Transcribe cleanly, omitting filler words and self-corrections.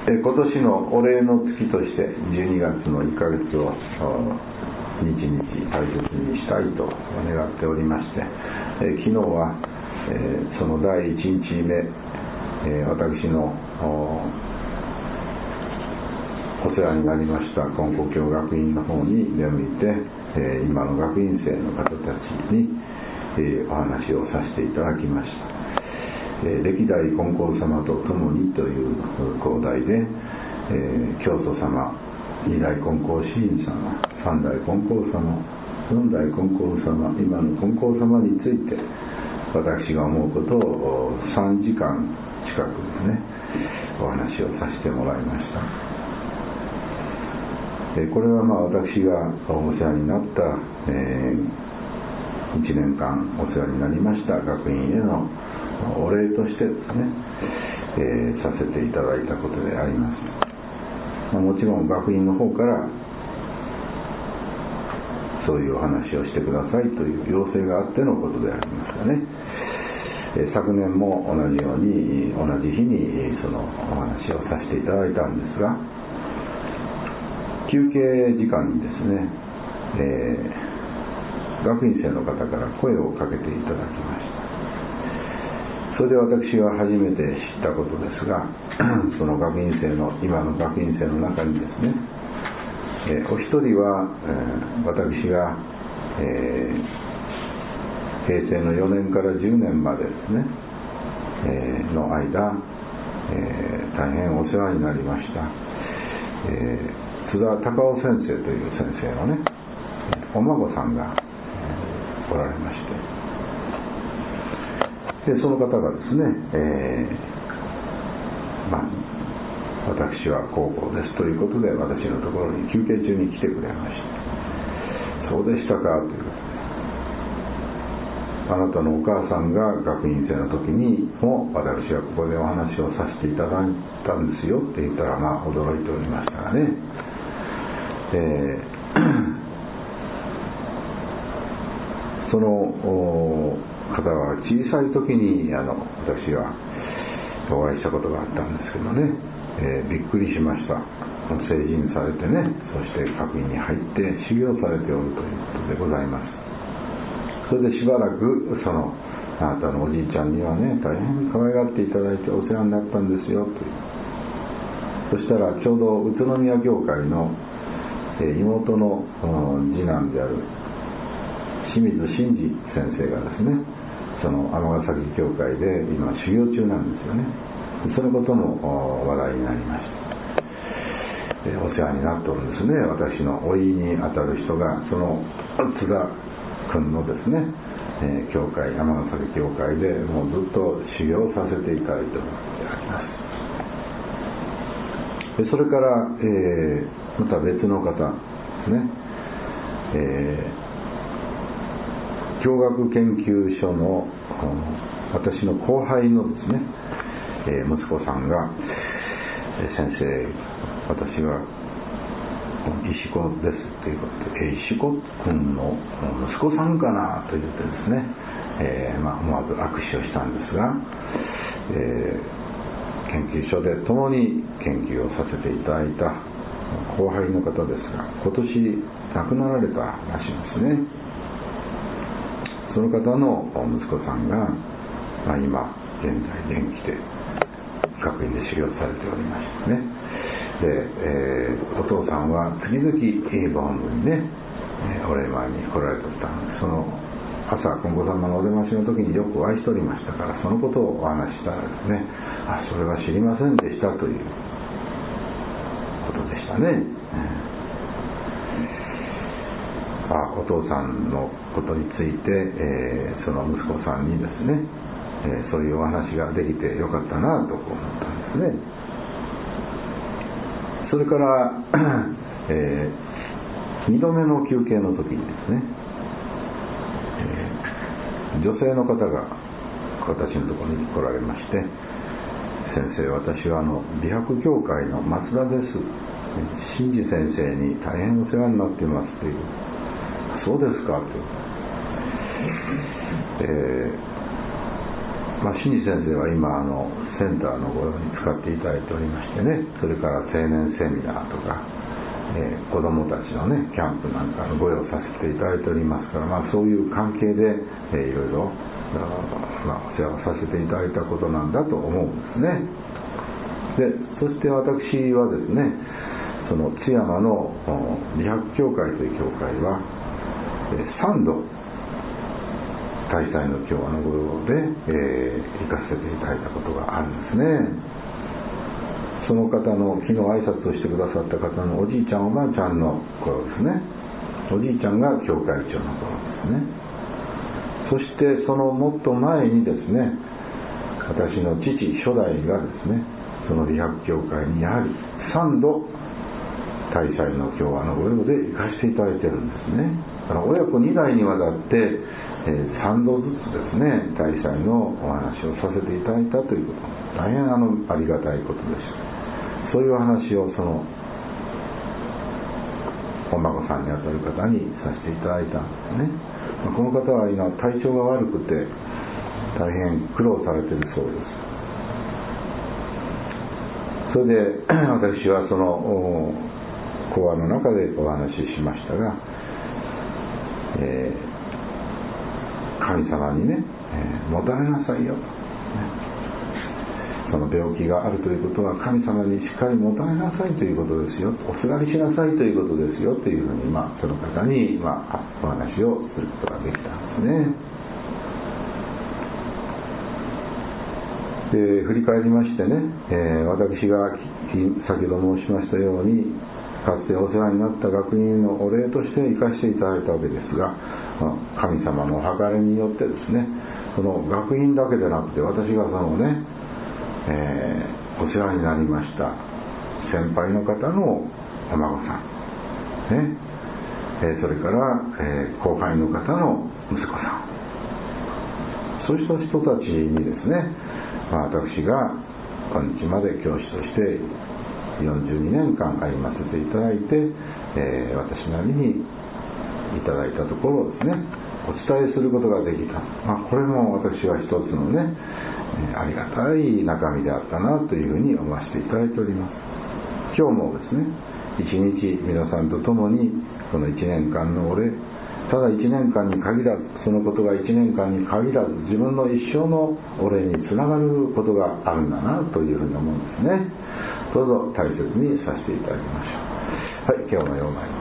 今年のお礼の月として12月の1ヶ月を日々大切にしたいと願っておりまして、昨日はその第1日目、私のお世話になりました金光教学院の方に出向いて、今の学院生の方たちにお話をさせていただきました。歴代金光様と共にという講題で、教祖様、二代金光子院様、三代金光様、四代金光様、今の金光様について私が思うことを3時間近くですね、お話をさせてもらいました。これは私がお世話になった、1年間お世話になりました学院へのお礼としてですね、させていただいたことであります。もちろん学院の方からそういうお話をしてくださいという要請があってのことでありますがね、昨年も同じように同じ日にそのお話をさせていただいたんですが、休憩時間にですね、学院生の方から声をかけていただきました。それで私は初めて知ったことですが、その学院生の今の学院生の中にですね、お一人は、私が、平成の4年から10年までですね、の間、大変お世話になりました、津田隆夫先生という先生のね、お孫さんがおられまして、でその方がですね、私は高校ですということで私のところに休憩中に来てくれました。そうでしたかということで、あなたのお母さんが学院生の時にも私はここでお話をさせていただいたんですよって言ったら驚いておりましたがね、その方は小さい時に私はお会いしたことがあったんですけどね、びっくりしました。成人されてね、そして学院に入って修行されておるということでございます。それでしばらくあなたのおじいちゃんにはね、大変可愛がっていただいてお世話になったんですよという。そしたらちょうど宇都宮教会の妹の次男である清水真嗣先生がですね、その尼崎教会で今修行中なんですよね。そのことの話題になりました。お世話になっておるんですね。私の甥にあたる人がその津田君のですね、教会、尼崎教会でもうずっと修行させていただいておるのであります。それから、また別の方ですね、教学研究所の私の後輩のですね、息子さんが、先生、私は石子ですということで、石子君の息子さんかなと言ってですね、思わず握手をしたんですが、研究所で共に研究をさせていただいた後輩の方ですが、今年亡くなられたらしいんですね。その方の息子さんが、今現在元気で学院で修行されておりましてね。で、お父さんは次々本部にね、お礼参りに来られておったんです。その朝金光様のお出ましの時によくお会いしておりましたから、そのことをお話ししたらですね、それは知りませんでしたということでしたね。お父さんのことについて、その息子さんにですね、そういうお話ができてよかったなと思ったんですね。それから、2度目の休憩の時にですね、女性の方が私のところに来られまして、先生、私は美白協会の松田です。真嗣先生に大変お世話になっていますという。そうですかと。 清水先生は今センターのご用に使っていただいておりましてね、それから青年セミナーとか、子どもたちのねキャンプなんかのご用させていただいておりますから、そういう関係で、いろいろ、お世話をさせていただいたことなんだと思うんですね。でそして私はですね、その津山の理白教会という教会は3度大祭の今日のご用で、行かせていただいたことがあるんですね。その方の昨日挨拶をしてくださった方のおじいちゃんおばあちゃんの頃ですね。おじいちゃんが教会長の頃ですね。そしてそのもっと前にですね、私の父初代がですね、その理白教会にやはり3度大祭の今日のご用で行かせていただいてるんですね。親子2代にわたって3度ずつですね、大祭のお話をさせていただいたということ、大変ありがたいことです。そういう話をそのお孫さんにあたる方にさせていただいたんですね。この方は今体調が悪くて大変苦労されているそうです。それで私はその講話の中でお話ししましたが、神様にね、もたれなさいよ、その病気があるということは神様にしっかりもたれなさいということですよ、おすがりしなさいということですよというふうに、その方に、お話をすることができたんですね。振り返りましてね、私が先ほど申しましたように、かつてお世話になった学院のお礼として生かしていただいたわけですが、神様の計らいによってですね、その学院だけでなくて、私がそのね、お世話になりました先輩の方のお孫さん、ね、それから、後輩の方の息子さん、そうした人たちにですね、私が今日まで教師として42年間歩ませていただいて、私なりにいただいたところをですね、お伝えすることができた。これも私は一つのね、ありがたい中身であったなというふうに思わせていただいております。今日もですね、一日皆さんと共にこの1年間のお礼、ただ1年間に限らず、そのことが1年間に限らず自分の一生のお礼につながることがあるんだなというふうに思うんですね。どうぞ大切にさせていただきましょう。はい、今日のような